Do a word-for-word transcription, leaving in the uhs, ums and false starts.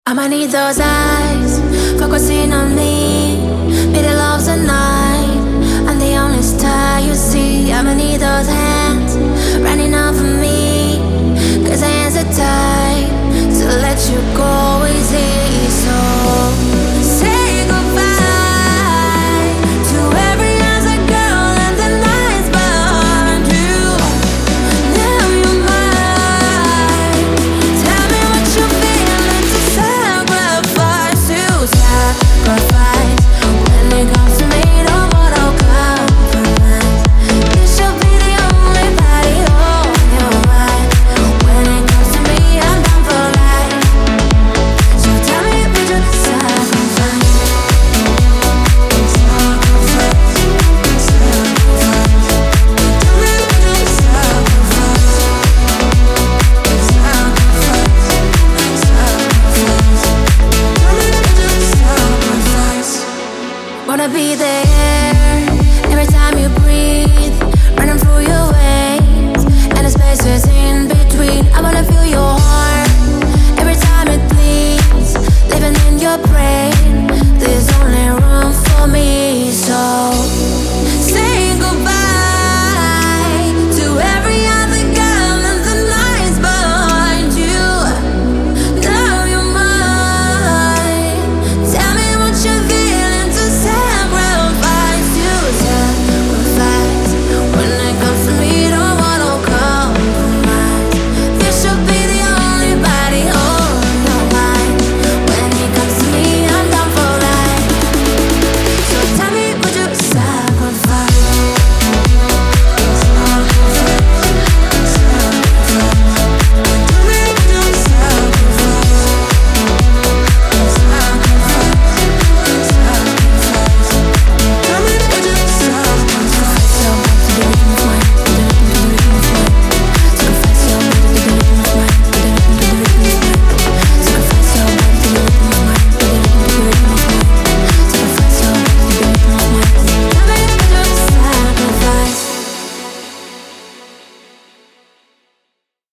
I'ma need those eyes focusing on me. Middle of the night, I'm the only star you see. I'ma need those hands running off of me, 'cause I hands are tied to let you go.